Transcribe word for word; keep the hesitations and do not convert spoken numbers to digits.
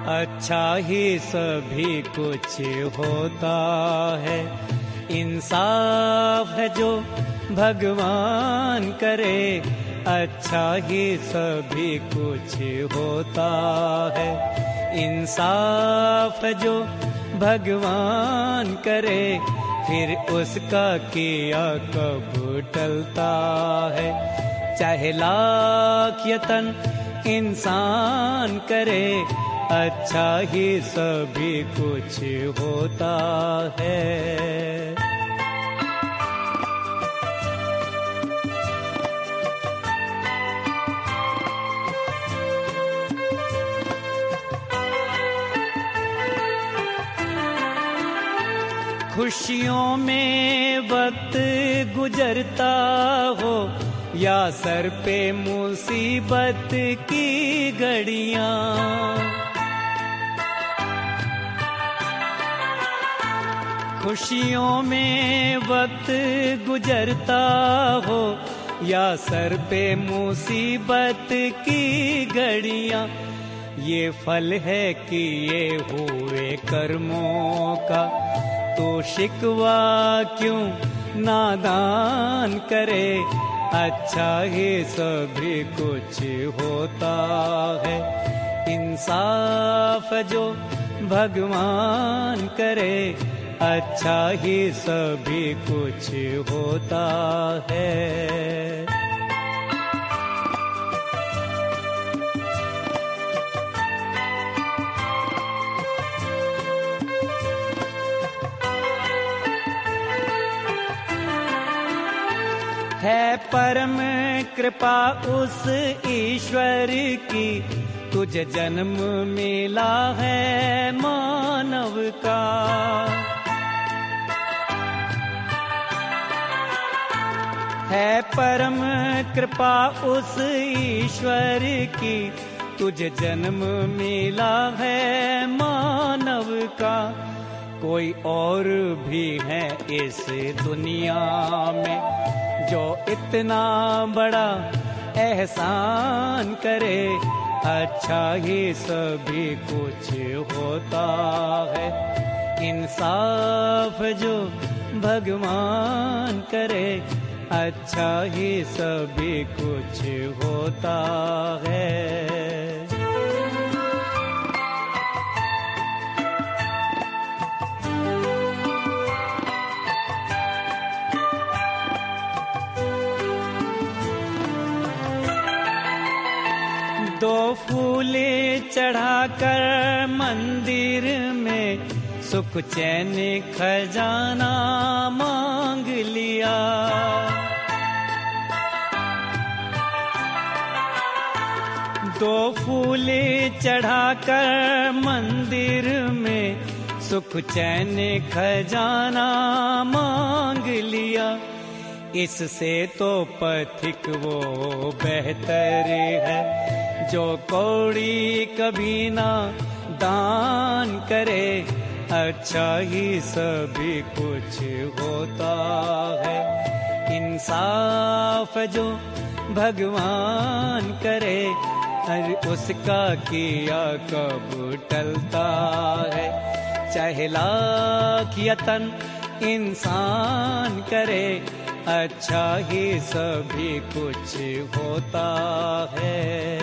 अच्छा ही सभी कुछ होता है। इंसाफ है जो भगवान करे, अच्छा ही सभी कुछ होता है। इंसाफ है जो भगवान करे, फिर उसका किया कब टलता है। चाहे लाख यतन इंसान करे, अच्छा ही सभी कुछ होता है। खुशियों में वक्त गुजरता हो या सर पे मुसीबत की घड़ियां, खुशियों में वक्त गुजरता हो या सर पे मुसीबत की घड़ियां, ये फल है कि ये हुए कर्मों का, तो शिकवा क्यों नादान करे। अच्छा ही सभी कुछ होता है। इंसाफ जो भगवान करे, अच्छा ही सभी कुछ होता है। है परम कृपा उस ईश्वर की, तुझे जन्म मिला है मानव का। है परम कृपा उस ईश्वर की, तुझे जन्म मिला है मानव का। कोई और भी है इस दुनिया में जो इतना बड़ा एहसान करे, अच्छा ही सभी कुछ होता है। इंसाफ जो भगवान करे, अच्छा ही सभी कुछ होता है। दो फूल चढ़ाकर मंदिर में सुख चैन खजाना मांग लिया। दो फूल चढ़ाकर मंदिर में सुख चैन खजाना मांग लिया। इससे तो पथिक वो बेहतर है जो कौड़ी कभी ना दान करे। अच्छा ही सभी कुछ होता है। इंसाफ जो भगवान करे, हर उसका किया कब टलता है। चाहे लाख यतन इंसान करे, अच्छा ही सभी कुछ होता है।